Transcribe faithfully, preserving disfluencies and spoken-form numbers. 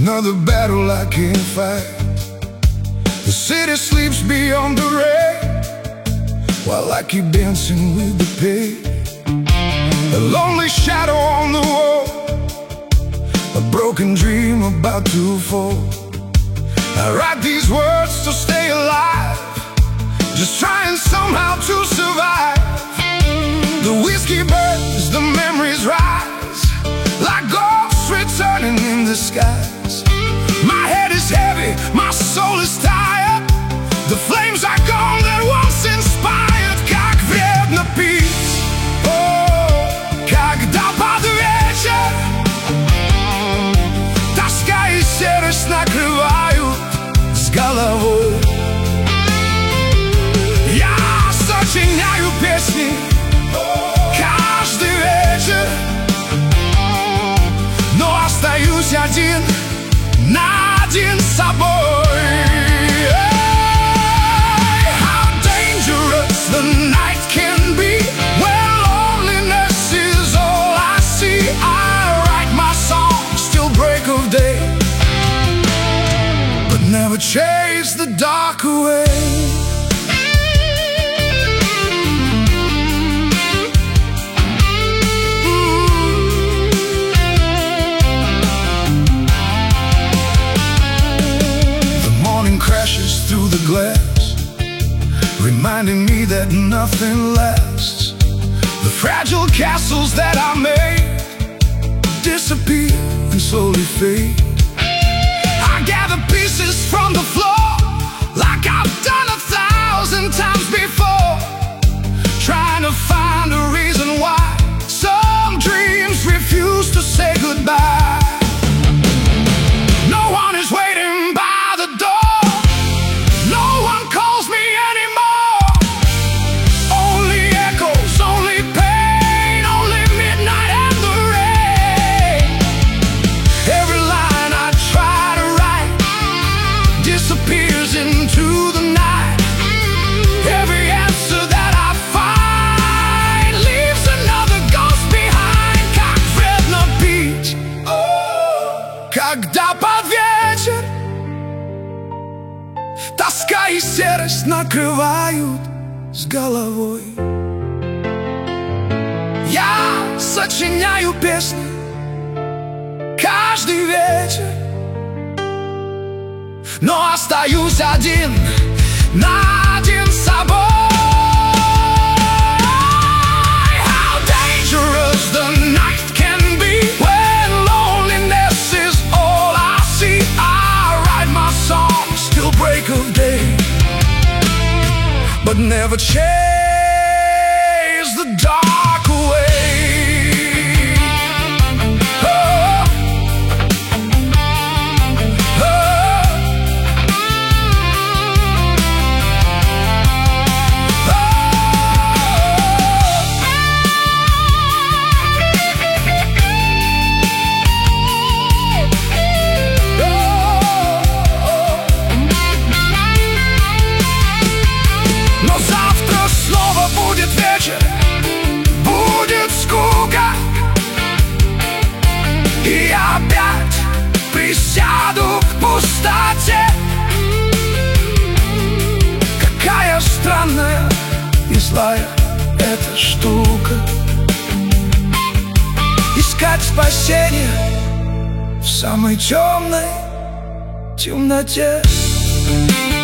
Another battle I can't fight. The city sleeps beyond the rain, while I keep dancing with the pain. A lonely shadow on the wall, a broken dream about to fall. I write these words to stay alive, just trying somehow to survive. The whiskey burns, the memories rise, like ghosts returning in the skies. My head is heavy, my soul is tired. The flames are gone that once inspired. Как вредно пить, о, когда под вечер тоска и серость накрывают с головой. Я сочиняю песни каждый вечер, но остаюсь один на один с собой. How dangerous the night can be when loneliness is all I see. I write my songs till break of day, but never chase the dark away. Crashes through the glass, reminding me that nothing lasts. The fragile castles that I made disappear and slowly fade. I gather pieces from the floor, like I've done a thousand times before, trying to find a reason why some dreams refuse to say goodbye. No one is waiting by the door, into the night. Every answer that I find leaves another ghost behind. Как вредно пить, oh, когда под вечер тоска и серость накрывают с головой. Я сочиняю песни каждый вечер, но остаюсь один на один с собой. How dangerous the night can be when loneliness is all I see. I write my songs till break of day, but never chase the dark away. Будет скука, и я опять присяду к пустоте. Какая странная и злая эта штука, искать спасение в самой темной темноте.